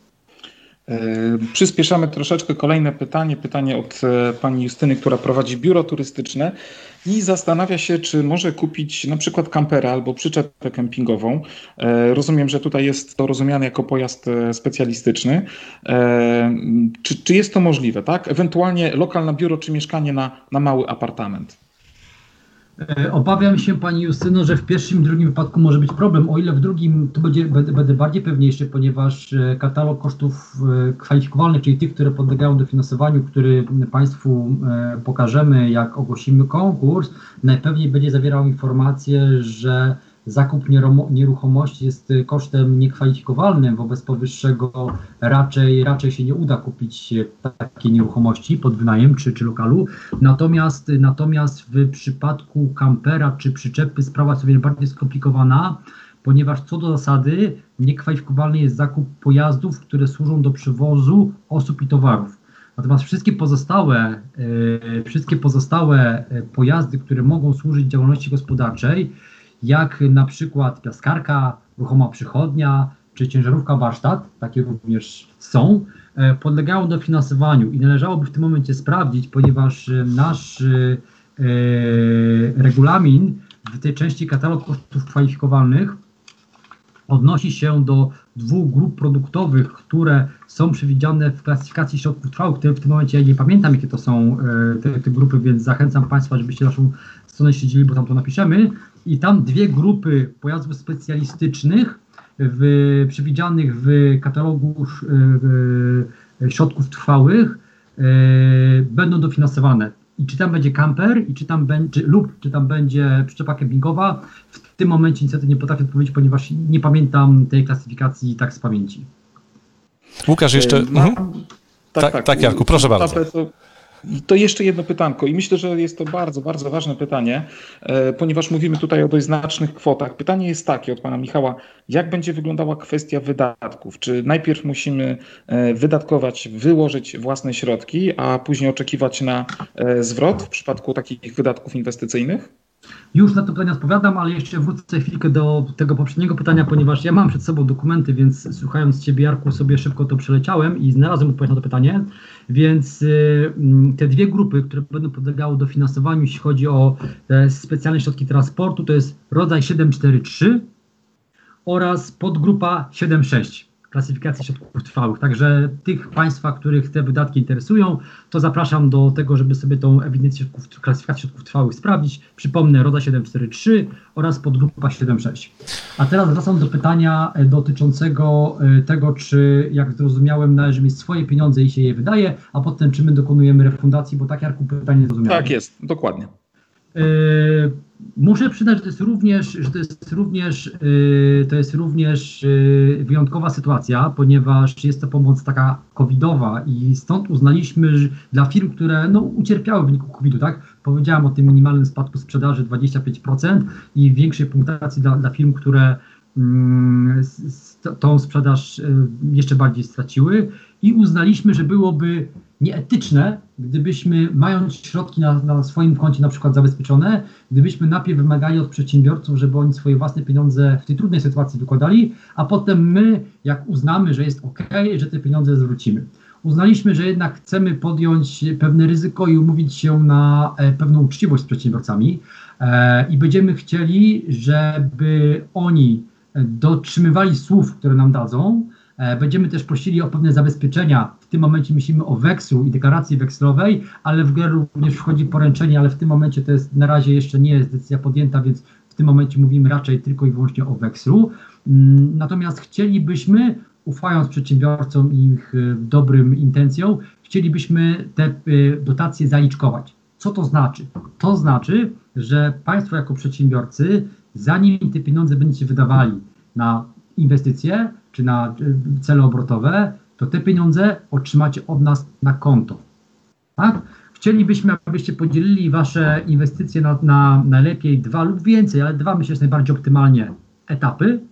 Przyspieszamy troszeczkę. Kolejne pytanie od pani Justyny, która prowadzi biuro turystyczne i zastanawia się, czy może kupić na przykład kampera albo przyczepę kempingową. Rozumiem, że tutaj jest to rozumiane jako pojazd specjalistyczny. Czy jest to możliwe, tak? Ewentualnie lokal na biuro czy mieszkanie na mały apartament. Obawiam się, Pani Justyno, że w pierwszym i drugim wypadku może być problem, o ile w drugim tu będę bardziej pewniejszy, ponieważ katalog kosztów kwalifikowalnych, czyli tych, które podlegają dofinansowaniu, który Państwu pokażemy, jak ogłosimy konkurs, najpewniej będzie zawierał informację, że zakup nieruchomości jest kosztem niekwalifikowalnym, wobec powyższego raczej się nie uda kupić takiej nieruchomości pod wynajem czy lokalu. Natomiast w przypadku kampera czy przyczepy sprawa jest o wiele bardziej skomplikowana, ponieważ co do zasady niekwalifikowalny jest zakup pojazdów, które służą do przewozu osób i towarów. Natomiast wszystkie pozostałe pojazdy, które mogą służyć działalności gospodarczej, jak na przykład piaskarka, ruchoma przychodnia czy ciężarówka warsztat, takie również są, podlegają dofinansowaniu i należałoby w tym momencie sprawdzić, ponieważ nasz regulamin w tej części katalog kosztów kwalifikowalnych odnosi się do 2 grup produktowych, które są przewidziane w klasyfikacji środków trwałych. W tym momencie ja nie pamiętam, jakie to są te grupy, więc zachęcam Państwa, żebyście naszą stronę śledzili, bo tam to napiszemy. I tam 2 grupy pojazdów specjalistycznych przewidzianych w katalogu środków trwałych będą dofinansowane. I czy tam będzie kamper, czy tam będzie przyczepa kempingowa, w tym momencie niestety nie potrafię odpowiedzieć, ponieważ nie pamiętam tej klasyfikacji tak z pamięci. Łukasz, jeszcze... Tak, Jarku, proszę bardzo. To jeszcze jedno pytanko i myślę, że jest to bardzo, bardzo ważne pytanie, ponieważ mówimy tutaj o dość znacznych kwotach. Pytanie jest takie od pana Michała, jak będzie wyglądała kwestia wydatków? Czy najpierw musimy wyłożyć własne środki, a później oczekiwać na zwrot w przypadku takich wydatków inwestycyjnych? Już na to pytanie odpowiadam, ale jeszcze wrócę chwilkę do tego poprzedniego pytania, ponieważ ja mam przed sobą dokumenty, więc słuchając Ciebie, Jarku, sobie szybko to przeleciałem i znalazłem odpowiedź na to pytanie. Więc te 2 grupy, które będą podlegały dofinansowaniu, jeśli chodzi o specjalne środki transportu, to jest rodzaj 743 oraz podgrupa 76. Klasyfikacji środków trwałych. Także tych Państwa, których te wydatki interesują, to zapraszam do tego, żeby sobie tą ewidencję klasyfikacji środków trwałych sprawdzić. Przypomnę, RODA 743 oraz podgrupa 76. A teraz wracam do pytania dotyczącego tego, czy, jak zrozumiałem, należy mieć swoje pieniądze i się je wydaje, a potem czy my dokonujemy refundacji, bo tak, Jarku, pytanie zrozumiałem. Tak jest, dokładnie. Muszę przyznać, że to jest również wyjątkowa sytuacja, ponieważ jest to pomoc taka covidowa i stąd uznaliśmy, że dla firm, które ucierpiały w wyniku COVID-u, tak? Powiedziałem o tym minimalnym spadku sprzedaży 25% i większej punktacji dla firm, które tą sprzedaż jeszcze bardziej straciły i uznaliśmy, że byłoby nieetyczne, gdybyśmy, mając środki na swoim koncie na przykład zabezpieczone, gdybyśmy najpierw wymagali od przedsiębiorców, żeby oni swoje własne pieniądze w tej trudnej sytuacji wykładali, a potem my, jak uznamy, że jest ok, że te pieniądze zwrócimy. Uznaliśmy, że jednak chcemy podjąć pewne ryzyko i umówić się na pewną uczciwość z przedsiębiorcami i będziemy chcieli, żeby oni dotrzymywali słów, które nam dadzą. Będziemy też prosili o pewne zabezpieczenia. W tym momencie myślimy o wekslu i deklaracji wekslowej, ale w grę również wchodzi poręczenie, ale w tym momencie to jest na razie jeszcze nie jest decyzja podjęta, więc w tym momencie mówimy raczej tylko i wyłącznie o wekslu. Natomiast chcielibyśmy, ufając przedsiębiorcom i ich dobrym intencjom, chcielibyśmy te dotacje zaliczkować. Co to znaczy? To znaczy, że Państwo jako przedsiębiorcy, zanim te pieniądze będziecie wydawali na inwestycje czy na cele obrotowe, to te pieniądze otrzymacie od nas na konto. Tak? Chcielibyśmy, abyście podzielili Wasze inwestycje na najlepiej 2 lub więcej, ale 2 myślę, że jest najbardziej optymalnie etapy.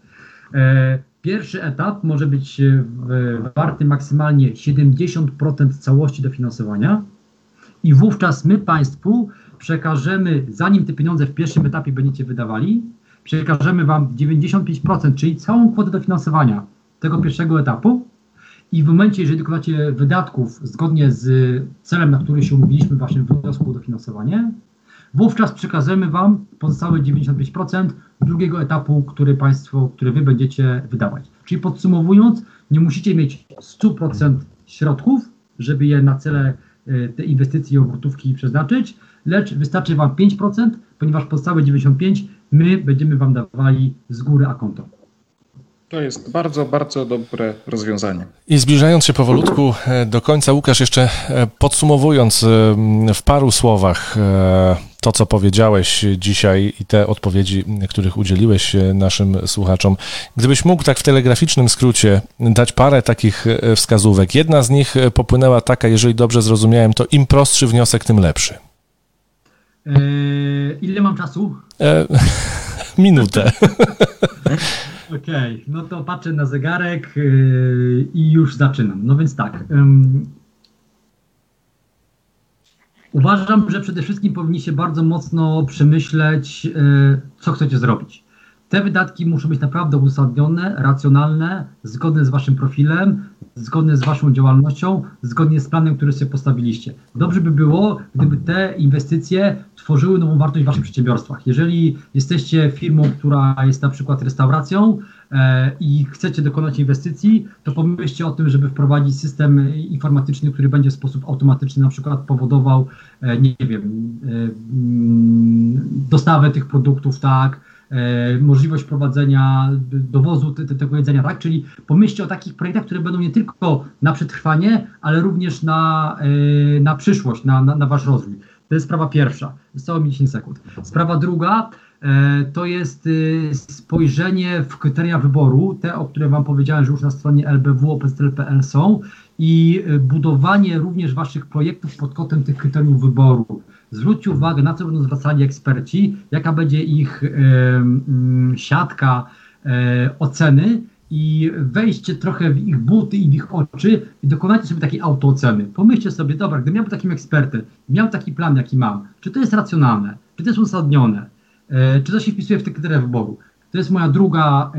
Pierwszy etap może być warty maksymalnie 70% całości dofinansowania i wówczas my Państwu przekażemy, zanim te pieniądze w pierwszym etapie będziecie wydawali, przekażemy Wam 95%, czyli całą kwotę dofinansowania tego pierwszego etapu i w momencie, jeżeli dokonacie wydatków zgodnie z celem, na który się umówiliśmy w Waszym wniosku o dofinansowanie, wówczas przekażemy Wam pozostałe 95% drugiego etapu, który Wy będziecie wydawać. Czyli podsumowując, nie musicie mieć 100% środków, żeby je na cele te inwestycje i obrotówki przeznaczyć, lecz wystarczy Wam 5%, ponieważ pozostałe 95% my będziemy Wam dawali z góry a konto. To jest bardzo, bardzo dobre rozwiązanie. I zbliżając się powolutku do końca, Łukasz, jeszcze podsumowując w paru słowach to, co powiedziałeś dzisiaj i te odpowiedzi, których udzieliłeś naszym słuchaczom. Gdybyś mógł tak w telegraficznym skrócie dać parę takich wskazówek. Jedna z nich popłynęła taka, jeżeli dobrze zrozumiałem, to im prostszy wniosek, tym lepszy. Ile mam czasu? Minutę. Okej, no to patrzę na zegarek i już zaczynam. No więc tak. Uważam, że przede wszystkim powinniście bardzo mocno przemyśleć, co chcecie zrobić. Te wydatki muszą być naprawdę uzasadnione, racjonalne, zgodne z waszym profilem, zgodne z waszą działalnością, zgodnie z planem, który sobie postawiliście. Dobrze by było, gdyby te inwestycje tworzyły nową wartość w waszych przedsiębiorstwach. Jeżeli jesteście firmą, która jest na przykład restauracją i chcecie dokonać inwestycji, to pomyślcie o tym, żeby wprowadzić system informatyczny, który będzie w sposób automatyczny na przykład powodował, dostawę tych produktów, tak, możliwość prowadzenia dowozu tego jedzenia, tak? Czyli pomyślcie o takich projektach, które będą nie tylko na przetrwanie, ale również na przyszłość, na wasz rozwój. To jest sprawa pierwsza. Zostało mi 10 sekund. Sprawa druga to jest spojrzenie w kryteria wyboru, te, o które wam powiedziałem, że już na stronie lbw.opsl.pl są, i budowanie również waszych projektów pod kątem tych kryteriów wyboru. Zwróćcie uwagę, na co będą zwracali eksperci, jaka będzie ich siatka oceny, i wejście trochę w ich buty i w ich oczy i dokonajcie sobie takiej autooceny. Pomyślcie sobie, dobra, gdybym miał takim ekspertem, miał taki plan, jaki mam, czy to jest racjonalne, czy to jest uzasadnione, czy to się wpisuje w te kryteria wyboru. To jest moja druga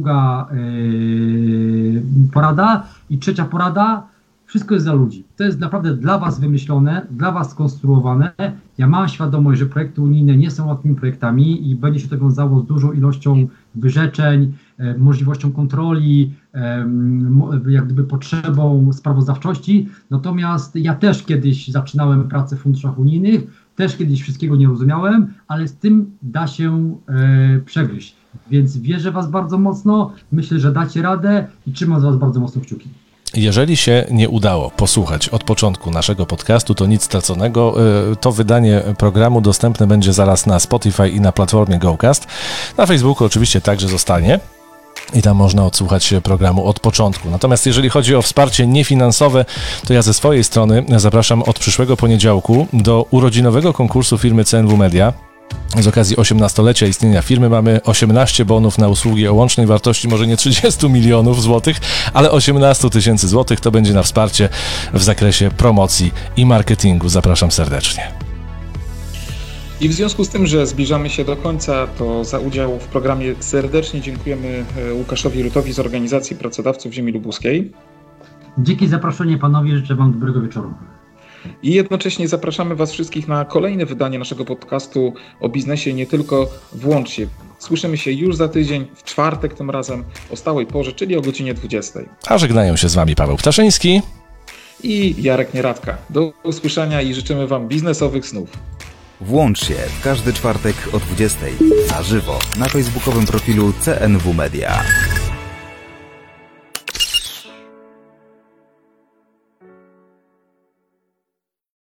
porada. I trzecia porada, wszystko jest dla ludzi. To jest naprawdę dla was wymyślone, dla was skonstruowane. Ja mam świadomość, że projekty unijne nie są łatwymi projektami i będzie się to wiązało z dużą ilością wyrzeczeń, możliwością kontroli, jak gdyby potrzebą sprawozdawczości. Natomiast ja też kiedyś zaczynałem pracę w funduszach unijnych, też kiedyś wszystkiego nie rozumiałem, ale z tym da się przegryźć. Więc wierzę was bardzo mocno, myślę, że dacie radę i trzymam z was bardzo mocno kciuki. Jeżeli się nie udało posłuchać od początku naszego podcastu, to nic straconego. To wydanie programu dostępne będzie zaraz na Spotify i na platformie GoCast. Na Facebooku oczywiście także zostanie i tam można odsłuchać się programu od początku. Natomiast jeżeli chodzi o wsparcie niefinansowe, to ja ze swojej strony zapraszam od przyszłego poniedziałku do urodzinowego konkursu firmy CNW Media. Z okazji 18-lecia istnienia firmy mamy 18 bonów na usługi o łącznej wartości może nie 30 milionów złotych, ale 18 tysięcy złotych. To będzie na wsparcie w zakresie promocji i marketingu. Zapraszam serdecznie. I w związku z tym, że zbliżamy się do końca, to za udział w programie serdecznie dziękujemy Łukaszowi Rutowi z Organizacji Pracodawców Ziemi Lubuskiej. Dzięki za zaproszenie, panowie, życzę wam dobrego wieczoru. I jednocześnie zapraszamy was wszystkich na kolejne wydanie naszego podcastu o biznesie nie tylko. Włącz się. Słyszymy się już za tydzień, w czwartek tym razem, o stałej porze, czyli o godzinie 20. A żegnają się z wami Paweł Ptaszyński i Jarek Nieradka. Do usłyszenia i życzymy wam biznesowych snów. Włącz się w każdy czwartek o 20 na żywo na facebookowym profilu CNW Media.